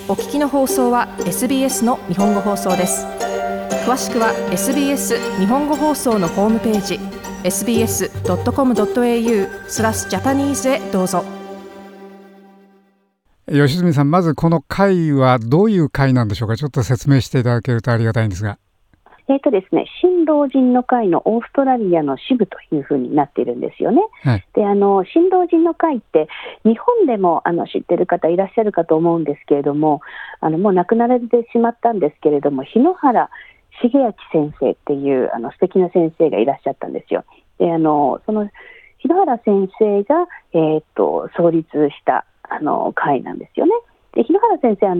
お聞きの放送は SBS の日本語放送です。詳しくは SBS 日本語放送のホームページ sbs.com.au/Japanese へどうぞ。 吉住さん、まずこの会はどういう会なんでしょうか。ちょっと説明していただけるとありがたいんですが。 ですね、新老人の会のオーストラリアの支部というふうになっているんですよね。 はい、 で新老人の会って日本でも知っている方いらっしゃるかと思うんですけれども、もう亡くなられてしまったんですけれども、日野原重明先生っていう素敵な先生がいらっしゃったんですよ。でその日野原先生が、創立した会なんですよね。で日野原先生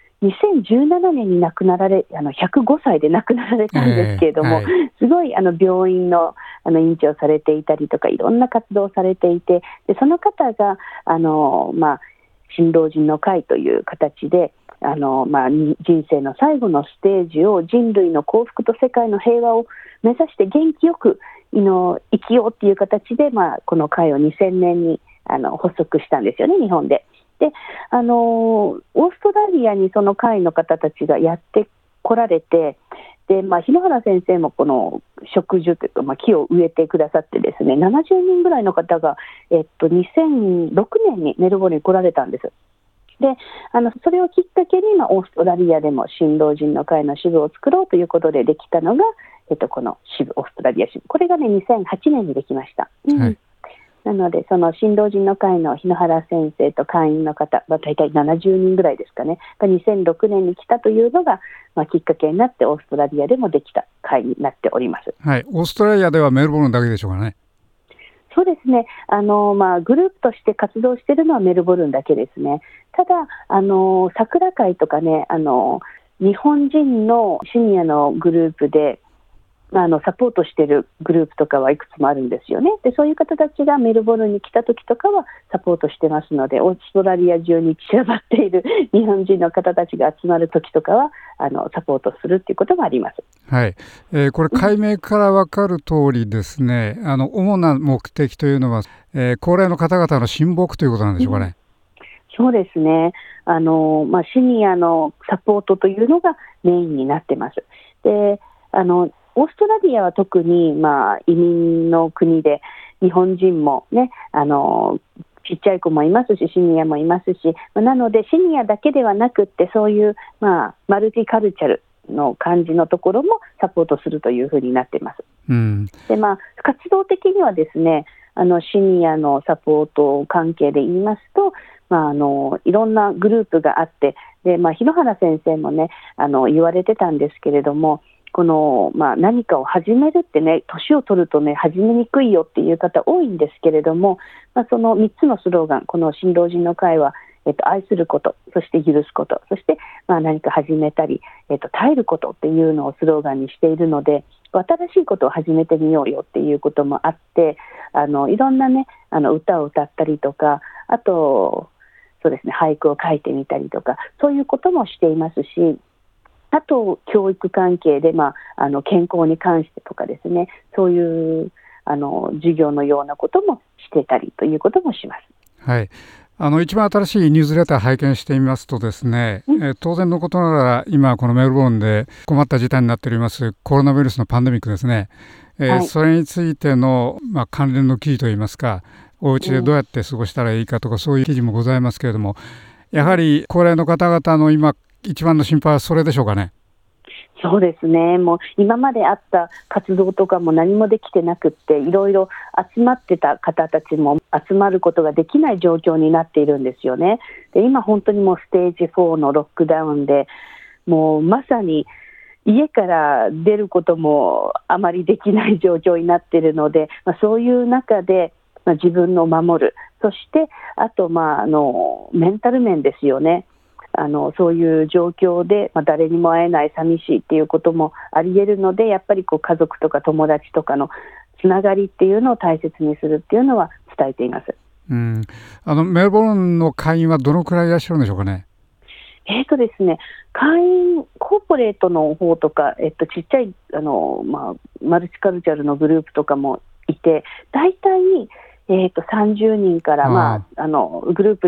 2017年に亡くなられ105歳で亡くなられたんですけれども、すごい病院の院長されていたりとかいろんな活動をされていて、でその方が新老人の会という形で人生の最後のステージを人類の幸福と世界の平和を目指して元気よく生きようという形で、この会を2000年に発足したんですよね、日本で。でオーストラリアにその会の方たちがやってこられて、で、日野原先生もこの植樹というか、木を植えてくださってですね、70人ぐらいの方が、2006年にメルボルンに来られたんです。でそれをきっかけに、オーストラリアでも新老人の会の支部を作ろうということでできたのが、この支部、オーストラリア支部、これがね2008年にできました。 はい、 なのでその新老人の会の日野原先生と会員の方、大体70人ぐらいですかね、が2006年に来たというのが、きっかけになってオーストラリアでもできた会になっております。 はい、オーストラリアではメルボルンだけでしょうかね。 そうですね、グループとして活動しているのはメルボルンだけですね。ただ桜会とかね、日本人のシニアのグループでサポートしているグループとかはいくつもあるんですよね。でそういう方たちがメルボルンに来た時とかはサポートしてますので、オーストラリア中に散らばっている日本人の方たちが集まる時とかはサポートするということもあります。 はい、これ解明から分かる通りですね、主な目的というのは、高齢の方々の親睦ということなんでしょうかね。 そうですね、シニアのサポートというのがメインになってます。でオーストラリアは特に、移民の国で日本人も、ね、ちっちゃい子もいますしシニアもいますし、なのでシニアだけではなくってそういう、マルチカルチャルの感じのところもサポートするというふうになっています。で活動的にはですね、シニアのサポート関係で言いますと、いろんなグループがあって、で、日野原先生もね言われてたんですけれども、この何かを始めるってね、年を取るとね始めにくいよっていう方多いんですけれども、その3つのスローガン、この新老人の会は、愛すること、そして許すこと、そして、何か始めたり、耐えることっていうのをスローガンにしているので、新しいことを始めてみようよっていうこともあって、いろんなね歌を歌ったりとか、あとそうですね、俳句を書いてみたりとか、そういうこともしていますし、あと教育関係で、健康に関してとかですね、そういう授業のようなこともしてたりということもします。 はい、一番新しいニュースレター拝見してみますとですね、当然のことながら今このメルボルンで困った事態になっておりますコロナウイルスのパンデミックですね、それについての、関連の記事といいますか、お家でどうやって過ごしたらいいかとか、そういう記事もございますけれども、やはり高齢の方々の今一番の心配はそれでしょうかね。 そうですね、もう今まであった活動とかも何もできてなくって、いろいろ集まってた方たちも集まることができない状況になっているんですよね。で今本当にもうステージ4のロックダウンで、もうまさに家から出ることもあまりできない状況になっているので、そういう中で、自分を守る、そしてあと、メンタル面ですよね。そういう状況で、誰にも会えない寂しいっていうこともあり得るので、やっぱり家族とか友達とかのつながりっていうのを大切にするっていうのは伝えています。 メルボルンの会員はどのくらいいらっしゃるんでしょうかね。 ですね、会員コーポレートの方とか、ちっちゃいマルチカルチャルのグループとかもいて、大体、30人から、グループに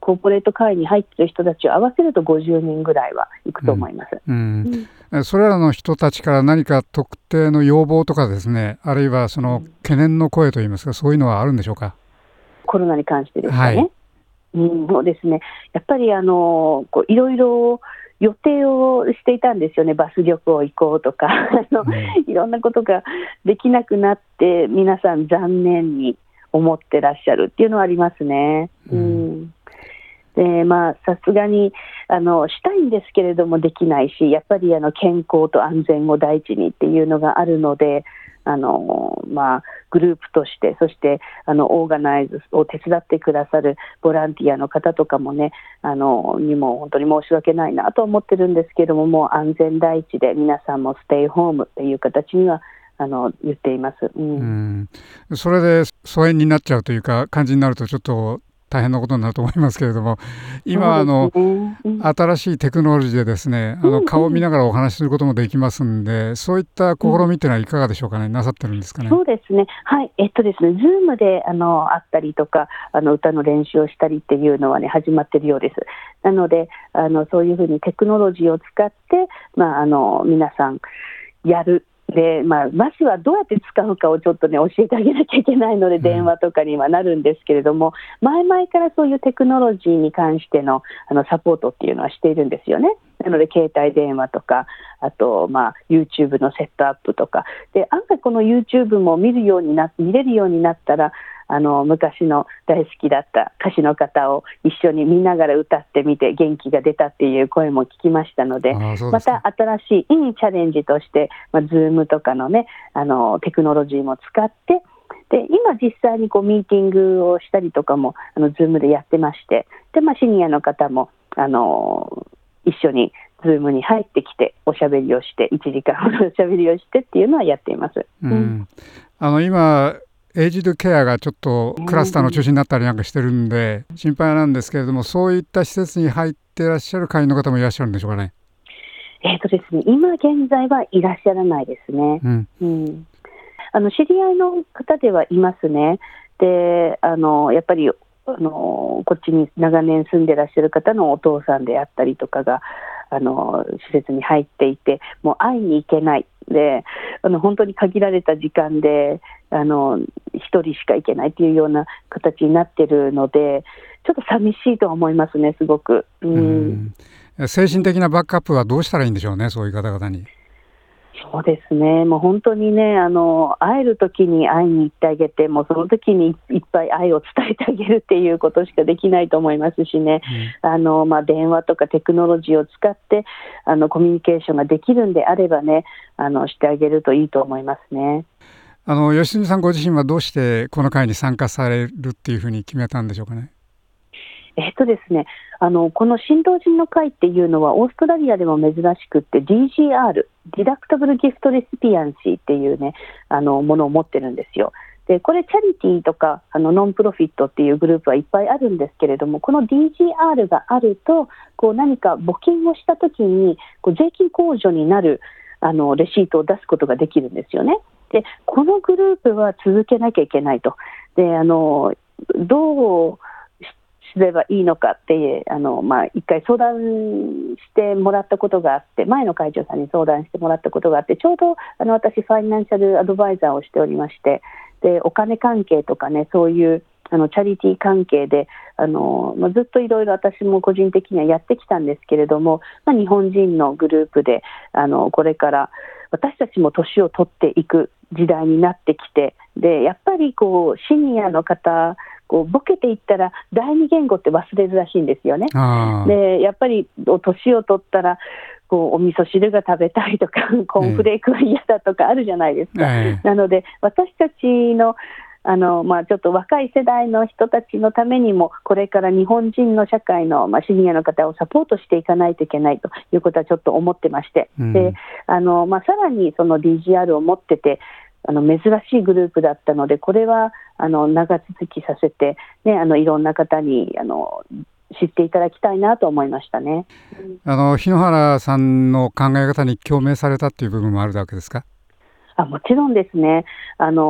コーポレート会に入っている人たちを合わせると50人ぐらいはいくと思います。 それらの人たちから何か特定の要望とかですね、あるいはその懸念の声といいますか、そういうのはあるんでしょうか。 コロナに関してですかね。そうですね。やっぱりいろいろ予定をしていたんですよね。バス旅行行こうとかいろんなことができなくなって皆さん残念に思ってらっしゃるっていうのはありますね。でさすがにしたいんですけれどもできないし、やっぱり健康と安全を第一にっていうのがあるので、グループとして、そしてオーガナイズを手伝ってくださるボランティアの方とかもね、にも本当に申し訳ないなと思ってるんですけども、もう安全第一で皆さんもステイホームっていう形には言っています。 それで疎遠になっちゃうというか感じになるとちょっと大変なことになると思いますけれども、今新しいテクノロジーでですね、顔を見ながらお話しすることもできますんで、そういった試みっていうのはいかがでしょうかね。なさってるんですかね。 そうですね。はい。ですね、Zoom で会ったりとか歌の練習をしたりっていうのはね始まっているようです。なのでそういうふうにテクノロジーを使って皆さんやる。でまずはどうやって使うかをちょっとね教えてあげなきゃいけないので、電話とかにはなるんですけれども、前々からそういうテクノロジーに関してのサポートっていうのはしているんですよね。なので携帯電話とか、あとYouTube のセットアップとかで、案外この YouTube も見れるようになったら昔の大好きだった歌手の方を一緒に見ながら歌ってみて元気が出たっていう声も聞きましたので、また新しいチャレンジとして、Zoom とかのねテクノロジーも使って、で今実際にミーティングをしたりとかもZoom でやってまして、で、シニアの方も一緒にZoom に入ってきておしゃべりをして1時間ほどおしゃべりをしてっていうのはやっています。 今エイジドケアがちょっとクラスターの中心になったりなんかしてるんで心配なんですけれども、そういった施設に入っていらっしゃる会員の方もいらっしゃるんでしょうかね。 ですね、今現在はいらっしゃらないですね。知り合いの方ではいますね。でやっぱりこっちに長年住んでらっしゃる方のお父さんであったりとかが施設に入っていて、もう会いに行けないで本当に限られた時間で一人しか行けないというような形になっているので、ちょっと寂しいと思いますね、すごく。 精神的なバックアップはどうしたらいいんでしょうね、そういう方々に。 そうですね、もう本当にね会える時に会いに行ってあげて、もうその時にいっぱい愛を伝えてあげるっていうことしかできないと思いますしね、電話とかテクノロジーを使ってコミュニケーションができるんであればねしてあげるといいと思いますね。 吉住さんご自身はどうしてこの会に参加されるっていうふうに決めたんでしょうかね。 ですね、この新老人の会っていうのはオーストラリアでも珍しくって DGR ディダクタブルギフトレシピアンシーっていうねものを持ってるんですよ。でこれチャリティーとかノンプロフィットっていうグループはいっぱいあるんですけれども、この DGR があると何か募金をした時に税金控除になるレシートを出すことができるんですよね。でこのグループは続けなきゃいけないと。でどうすればいいのかって一回相談してもらったことがあって、前の会長さんに相談してもらったことがあって、ちょうど私ファイナンシャルアドバイザーをしておりまして、でお金関係とかね、そういうチャリティー関係でずっといろいろ私も個人的にはやってきたんですけれども、日本人のグループでこれから私たちも年を取っていく時代になってきて、でやっぱりシニアの方ボケていったら第二言語って忘れるらしいんですよね。でやっぱり年を取ったらお味噌汁が食べたいとかコーンフレークは嫌だとかあるじゃないですか。なので私たちのちょっと若い世代の人たちのためにもこれから日本人の社会の、シニアの方をサポートしていかないといけないということはちょっと思ってまして、でさらにその DGR を持ってて珍しいグループだったので、これは長続きさせて、ね、いろんな方に知っていただきたいなと思いましたね。 日野原さんの考え方に共鳴されたっていう部分もあるわけですか？ もちろんですね。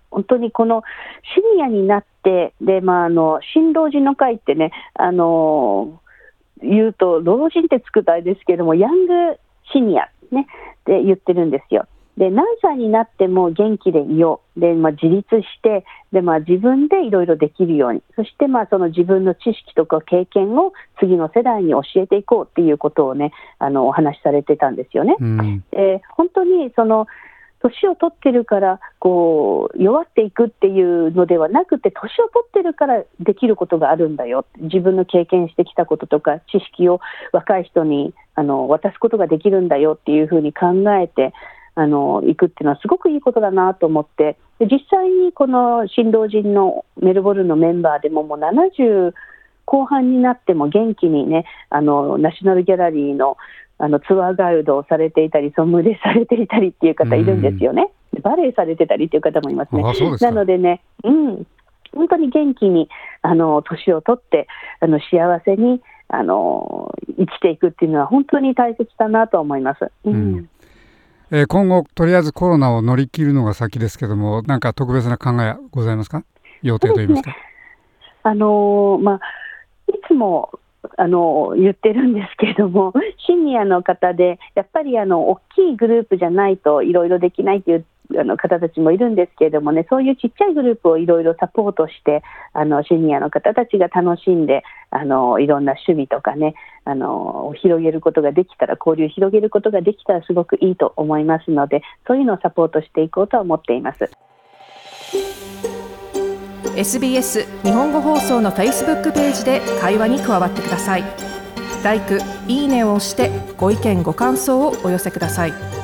本当にこのシニアになってで、新老人の会ってね、言うと老人ってつくとあれですけども、ヤングシニア、ね、って言ってるんですよ。で、何歳になっても元気でいようで、自立してで、自分でいろいろできるように、そしてその自分の知識とか経験を次の世代に教えていこうっていうことをね、お話しされてたんですよね。本当にその年を取ってるから弱っていくっていうのではなくて、年を取ってるからできることがあるんだよ、自分の経験してきたこととか知識を若い人に渡すことができるんだよっていうふうに考えていくっていうのはすごくいいことだなと思って、で実際にこの新老人のメルボルンのメンバーでももう70後半になっても元気にね、ナショナルギャラリーのツアーガイドをされていたり、ソムリエされていたりっていう方いるんですよね。バレエされてたりっていう方もいますね。なのでね、本当に元気に年を取って幸せに生きていくっていうのは本当に大切だなと思います。 今後とりあえずコロナを乗り切るのが先ですけども、なんか特別な考えございますか？予定といいますか。 いつも言ってるんですけれども、シニアの方でやっぱり大きいグループじゃないといろいろできないという方たちもいるんですけれどもね、そういうちっちゃいグループをいろいろサポートしてシニアの方たちが楽しんでいろんな趣味とかね広げることができたら、交流を広げることができたらすごくいいと思いますので、そういうのをサポートしていこうとは思っています。 SBS 日本語放送の Facebook ページで会話に加わってください。LIKE、いいねを押してご意見ご感想をお寄せください。